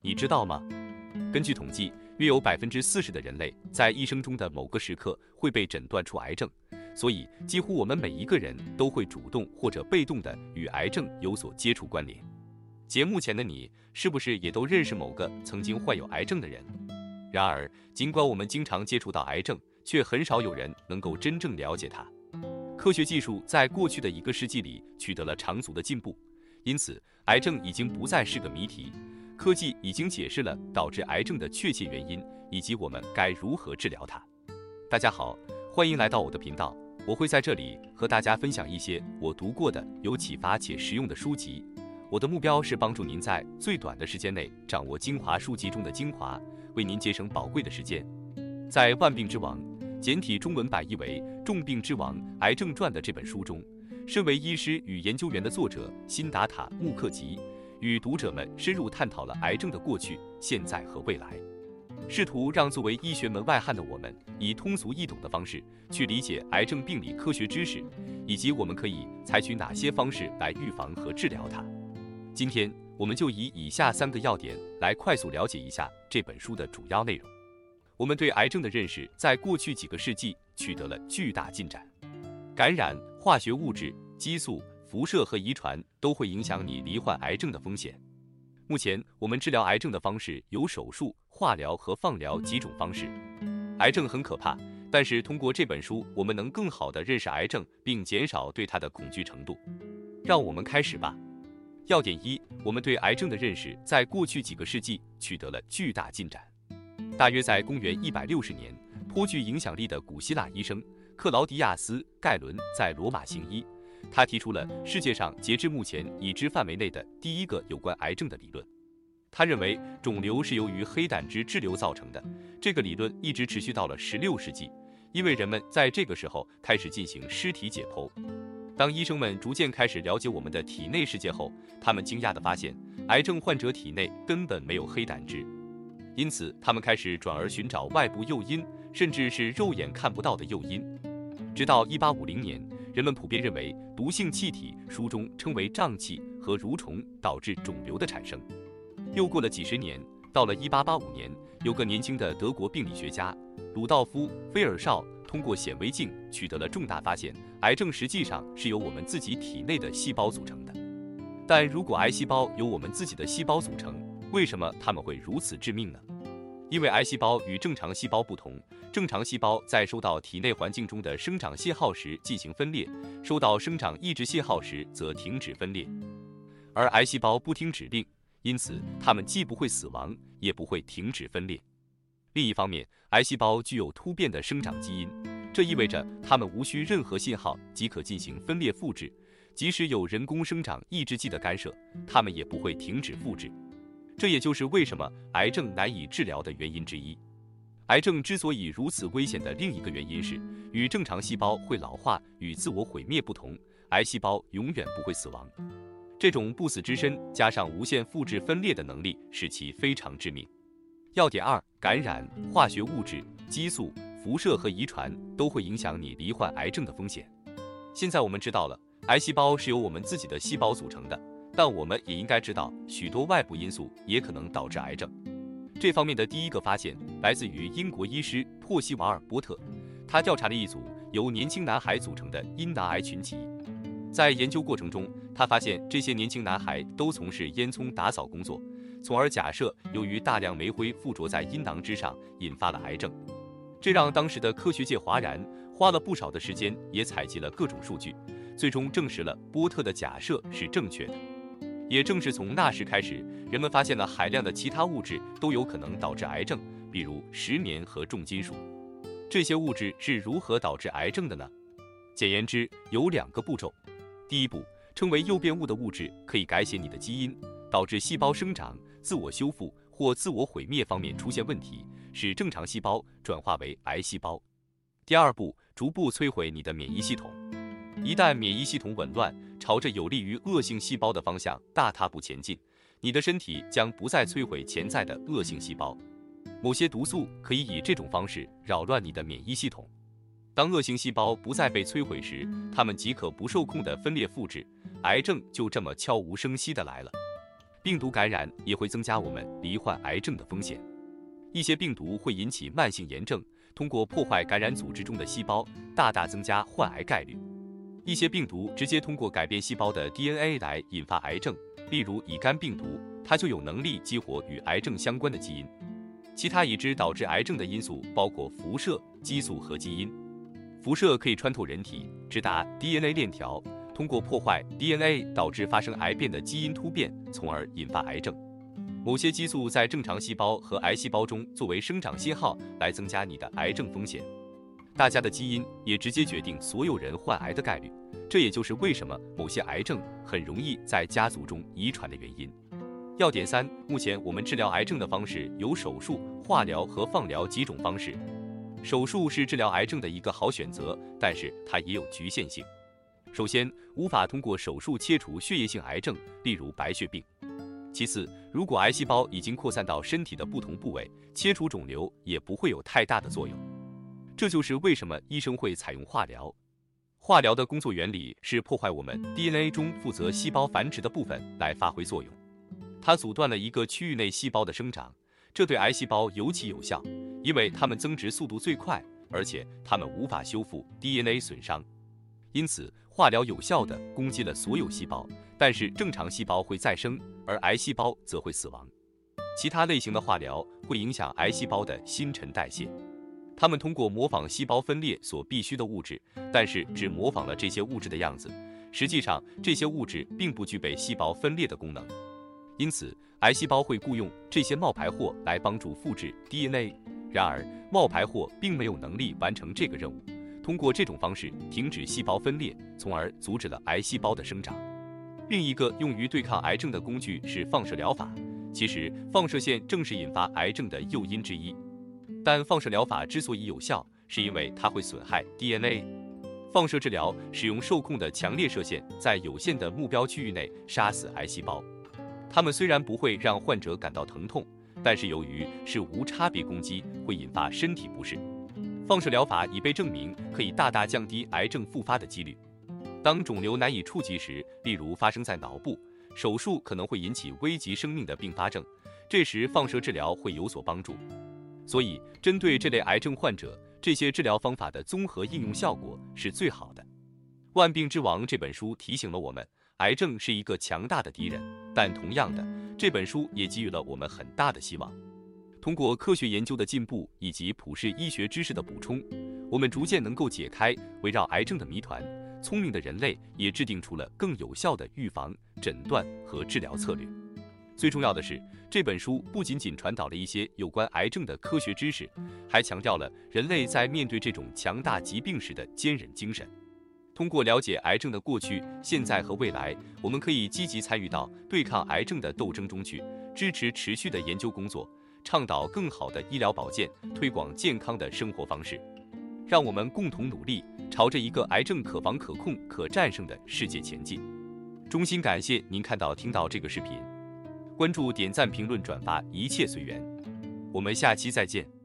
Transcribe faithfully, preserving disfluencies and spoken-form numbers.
你知道吗？根据统计，约有百分之四十的人类在一生中的某个时刻会被诊断出癌症，所以几乎我们每一个人都会主动或者被动的与癌症有所接触关联。节目前的你，是不是也都认识某个曾经患有癌症的人？然而，尽管我们经常接触到癌症，却很少有人能够真正了解它。科学技术在过去的一个世纪里取得了长足的进步，因此癌症已经不再是个谜题。科技已经解释了导致癌症的确切原因，以及我们该如何治疗它。大家好，欢迎来到我的频道，我会在这里和大家分享一些我读过的有启发且实用的书籍。我的目标是帮助您在最短的时间内掌握精华书籍中的精华，为您节省宝贵的时间。在《万病之王》简体中文版译为《重病之王：癌症传》的这本书中，身为医师与研究员的作者辛达塔·穆克吉与读者们深入探讨了癌症的过去、现在和未来，试图让作为医学门外汉的我们以通俗易懂的方式去理解癌症病理科学知识，以及我们可以采取哪些方式来预防和治疗它。今天我们就以以下三个要点来快速了解一下这本书的主要内容。我们对癌症的认识在过去几个世纪取得了巨大进展。感染、化学物质、激素、辐射和遗传都会影响你罹患癌症的风险。目前我们治疗癌症的方式有手术、化疗和放疗几种方式。癌症很可怕，但是通过这本书，我们能更好地认识癌症，并减少对它的恐惧程度。让我们开始吧。要点一，我们对癌症的认识在过去几个世纪取得了巨大进展。大约在公元一百六十年，颇具影响力的古希腊医生克劳迪亚斯·盖伦在罗马行医，他提出了世界上截至目前已知范围内的第一个有关癌症的理论。他认为肿瘤是由于黑胆汁滞留造成的，这个理论一直持续到了十六世纪，因为人们在这个时候开始进行尸体解剖。当医生们逐渐开始了解我们的体内世界后，他们惊讶地发现，癌症患者体内根本没有黑胆汁。因此，他们开始转而寻找外部诱因，甚至是肉眼看不到的诱因。直到一八五零年，人们普遍认为毒性气体，书中称为瘴气和蠕虫，导致肿瘤的产生。又过了几十年，到了一八八五年，有个年轻的德国病理学家鲁道夫·菲尔绍通过显微镜取得了重大发现，癌症实际上是由我们自己体内的细胞组成的。但如果癌细胞由我们自己的细胞组成，为什么它们会如此致命呢？因为癌细胞与正常细胞不同，正常细胞在收到体内环境中的生长信号时进行分裂，收到生长抑制信号时则停止分裂。而癌细胞不听指令，因此它们既不会死亡，也不会停止分裂。另一方面，癌细胞具有突变的生长基因，这意味着它们无需任何信号即可进行分裂复制，即使有人工生长抑制剂的干涉，它们也不会停止复制。这也就是为什么癌症难以治疗的原因之一。癌症之所以如此危险的另一个原因是，与正常细胞会老化与自我毁灭不同，癌细胞永远不会死亡。这种不死之身加上无限复制分裂的能力，使其非常致命。要点二，感染、化学物质、激素、辐射和遗传都会影响你罹患癌症的风险。现在我们知道了，癌细胞是由我们自己的细胞组成的，但我们也应该知道，许多外部因素也可能导致癌症。这方面的第一个发现来自于英国医师珀西瓦尔·波特，他调查了一组由年轻男孩组成的阴囊癌群集。在研究过程中，他发现这些年轻男孩都从事烟囱打扫工作，从而假设由于大量煤灰附着在阴囊之上引发了癌症。这让当时的科学界哗然，花了不少的时间，也采集了各种数据，最终证实了波特的假设是正确的。也正是从那时开始，人们发现了海量的其他物质都有可能导致癌症，比如石棉和重金属。这些物质是如何导致癌症的呢？简言之，有两个步骤。第一步，称为诱变物的物质可以改写你的基因，导致细胞生长、自我修复或自我毁灭方面出现问题，使正常细胞转化为癌细胞。第二步，逐步摧毁你的免疫系统。一旦免疫系统紊乱，朝着有利于恶性细胞的方向大踏步前进，你的身体将不再摧毁潜在的恶性细胞。某些毒素可以以这种方式扰乱你的免疫系统。当恶性细胞不再被摧毁时，它们即可不受控地分裂复制，癌症就这么悄无声息地来了。 病毒感染也会增加我们罹患癌症的风险。一些病毒会引起慢性炎症，通过破坏感染组织中的细胞，大大增加患癌概率。一些病毒直接通过改变细胞的 D N A 来引发癌症，例如乙肝病毒，它就有能力激活与癌症相关的基因。其他已知导致癌症的因素包括辐射、激素和基因。辐射可以穿透人体，直达 D N A 链条，通过破坏 D N A 导致发生癌变的基因突变，从而引发癌症。某些激素在正常细胞和癌细胞中作为生长信号，来增加你的癌症风险。大家的基因也直接决定所有人患癌的概率，这也就是为什么某些癌症很容易在家族中遗传的原因。要点三，目前我们治疗癌症的方式有手术、化疗和放疗几种方式。手术是治疗癌症的一个好选择，但是它也有局限性。首先，无法通过手术切除血液性癌症，例如白血病。其次，如果癌细胞已经扩散到身体的不同部位，切除肿瘤也不会有太大的作用。这就是为什么医生会采用化疗。化疗的工作原理是破坏我们 D N A 中负责细胞繁殖的部分来发挥作用。它阻断了一个区域内细胞的生长，这对癌细胞尤其有效，因为它们增殖速度最快，而且它们无法修复 D N A 损伤。因此，化疗有效地攻击了所有细胞，但是正常细胞会再生，而癌细胞则会死亡。其他类型的化疗会影响癌细胞的新陈代谢，它们通过模仿细胞分裂所必需的物质，但是只模仿了这些物质的样子，实际上这些物质并不具备细胞分裂的功能。因此，癌细胞会雇佣这些冒牌货来帮助复制 D N A， 然而冒牌货并没有能力完成这个任务，通过这种方式停止细胞分裂，从而阻止了癌细胞的生长。另一个用于对抗癌症的工具是放射疗法，其实放射线正是引发癌症的诱因之一。但放射疗法之所以有效，是因为它会损害 D N A。放射治疗使用受控的强烈射线，在有限的目标区域内杀死癌细胞。它们虽然不会让患者感到疼痛，但是由于是无差别攻击，会引发身体不适。放射疗法已被证明可以大大降低癌症复发的几率。当肿瘤难以触及时，例如发生在脑部，手术可能会引起危及生命的并发症，这时放射治疗会有所帮助。所以，针对这类癌症患者，这些治疗方法的综合应用效果是最好的。《万病之王》这本书提醒了我们，癌症是一个强大的敌人，但同样的，这本书也给予了我们很大的希望。通过科学研究的进步以及普世医学知识的补充，我们逐渐能够解开围绕癌症的谜团。聪明的人类也制定出了更有效的预防、诊断和治疗策略。最重要的是，这本书不仅仅传导了一些有关癌症的科学知识，还强调了人类在面对这种强大疾病时的坚韧精神。通过了解癌症的过去、现在和未来，我们可以积极参与到对抗癌症的斗争中去，支持持续的研究工作，倡导更好的医疗保健，推广健康的生活方式。让我们共同努力，朝着一个癌症可防可控可战胜的世界前进。衷心感谢您看到听到这个视频，关注、点赞、评论、转发，一切随缘。我们下期再见。